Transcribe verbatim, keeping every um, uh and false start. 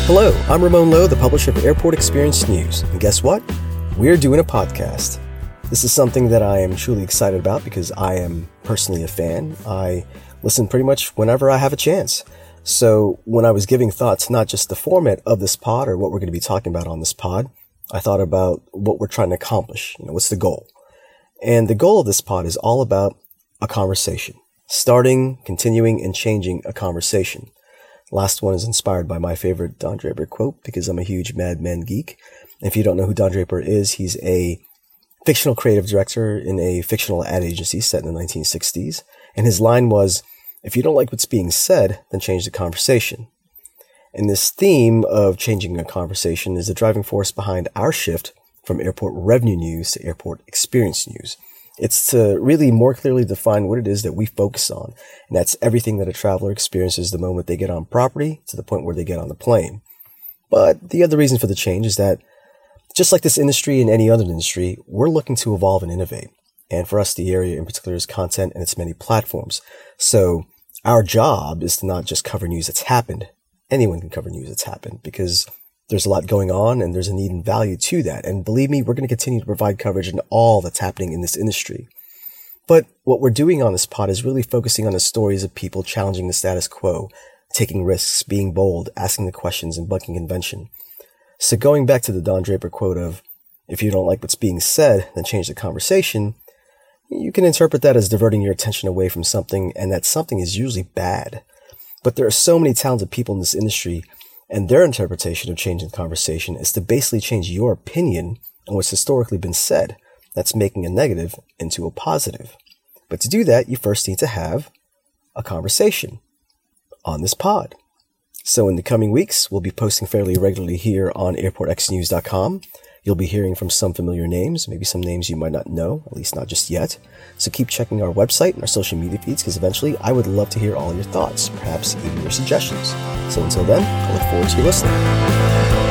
Hello, I'm Ramon Lowe, the publisher of Airport Experience News. And guess what? We're doing a podcast. This is something that I am truly excited about because I am personally a fan. I listen pretty much whenever I have a chance. So when I was giving thought to not just the format of this pod or what we're going to be talking about on this pod, I thought about what we're trying to accomplish. You know, what's the goal? And the goal of this pod is all about a conversation. Starting, continuing, and changing a conversation. Last one is inspired by my favorite Don Draper quote because I'm a huge Mad Men geek. And if you don't know who Don Draper is, he's a fictional creative director in a fictional ad agency set in the nineteen sixties. And his line was, if you don't like what's being said, then change the conversation. And this theme of changing a conversation is the driving force behind our shift from airport revenue news to airport experience news. It's to really more clearly define what it is that we focus on. And that's everything that a traveler experiences the moment they get on property to the point where they get on the plane. But the other reason for the change is that just like this industry and any other industry, we're looking to evolve and innovate. And for us, the area in particular is content and its many platforms. So our job is to not just cover news that's happened. Anyone can cover news that's happened because there's a lot going on and there's a need and value to that. And believe me, we're going to continue to provide coverage in all that's happening in this industry. But what we're doing on this pod is really focusing on the stories of people challenging the status quo, taking risks, being bold, asking the questions, and bucking convention. So going back to the Don Draper quote of, if you don't like what's being said, then change the conversation, you can interpret that as diverting your attention away from something, and that something is usually bad. But there are so many talented people in this industry, and their interpretation of changing the conversation is to basically change your opinion on what's historically been said. That's making a negative into a positive. But to do that, you first need to have a conversation on this pod. So in the coming weeks, we'll be posting fairly regularly here on airport x news dot com. You'll be hearing from some familiar names, maybe some names you might not know, at least not just yet. So keep checking our website and our social media feeds because eventually I would love to hear all your thoughts, perhaps even your suggestions. So until then, I look forward to you listening.